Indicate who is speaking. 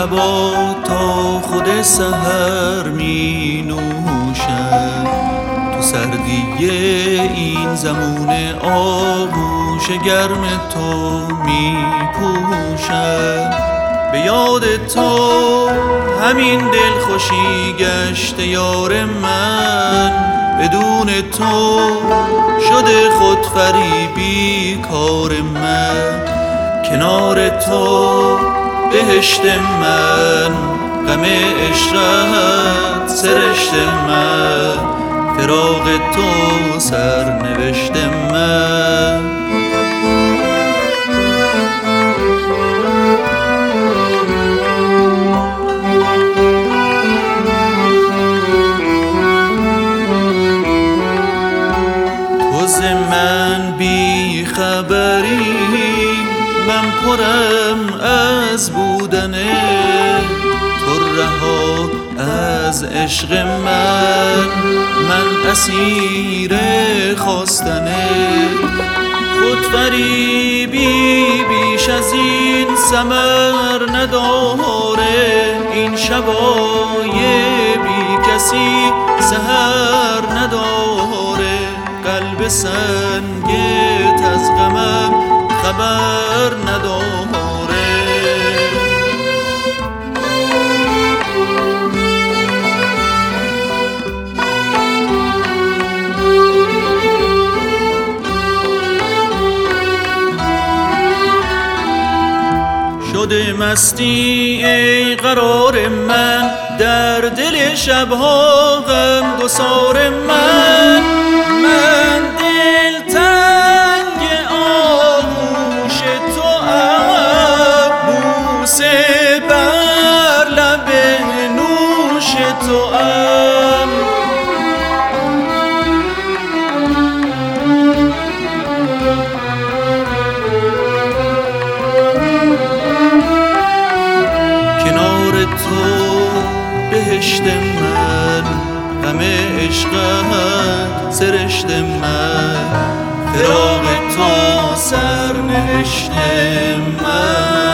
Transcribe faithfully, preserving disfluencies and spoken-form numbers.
Speaker 1: لبا تا خود سحر می نوشم، تو سردی این زمون آغوش گرم تو می پوشم. به یاد تو همین دلخوشی گشت یار من، بدون تو شده خود فریبی کار من. کنار تو بهشت من، غم عشرت سرشت من، فراق تو سرنوشت من. تو ز من بی خبری، من پرم از بودنه، تو رها از عشق من، من اسیر خواستنه. خود فریبی بیش از این ثمر نداره، این شبای بی کسی سحر نداره. قلب سنگت از غمم خبر نداره. شده مستی ای قرار من، در دل شبها غم گسار من. من دلتنگ آغوش توام، بوسه بر لب نوش توام. کنار تو بهشت من، غم عشقت سرشت من، فراق تو سرنوشت من.